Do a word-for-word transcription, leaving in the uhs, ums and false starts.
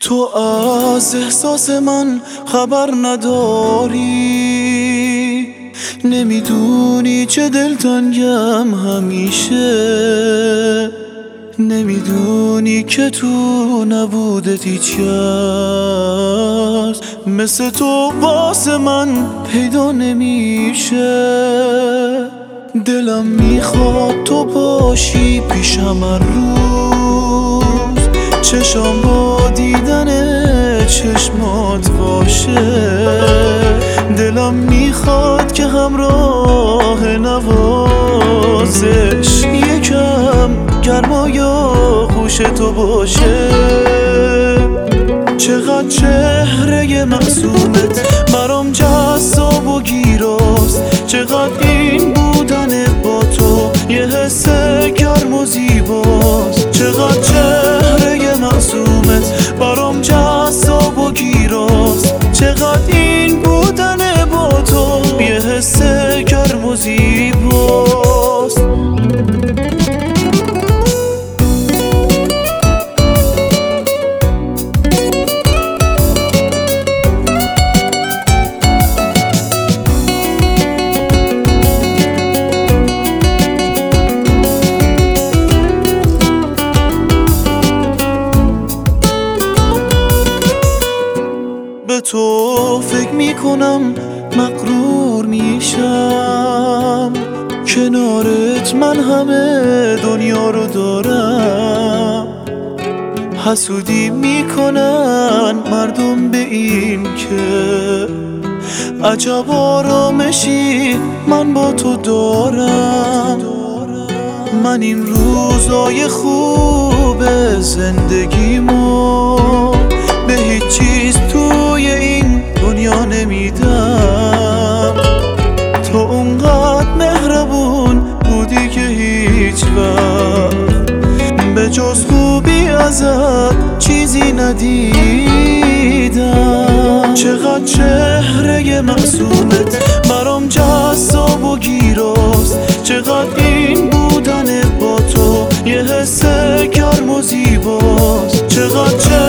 تو از احساس من خبر نداری، نمیدونی چه دلتنگم همیشه، نمیدونی که تو نبودت هیچ کس مثل تو واسه من پیدا نمیشه. دلم میخواد تو باشی پیشم هر روز، چشام با دیدن چشمات باشه. دلم میخواد که همراه نوازش یکم گرمای خوش تو باشه. چقدر چهره معصومت برام جذاب و گیراست، چقدر این بودن با تو یه حس گرم و زیباست. چقدر چهره معصومت برام جذاب و گیراست، چقدر این بودن با تو یه حس گرم و زیباست. به تو فکر میکنم مغرور میشم، کنارت من همه دنیا رو دارم. حسودی میکنن مردم به این که عجب آرامشی من با تو دارم. من این روزای خوب زندگیمو به هیچ چیز توی این دنیا نمیدم. تو اونقدر مهربون بودی که هیچ وقت به جز خوبی ازت چیزی ندیدم. چقدر چهره معصومت برام جذاب و گیراست، چقدر این بودن با تو یه حس گرم و زیباست. چقدر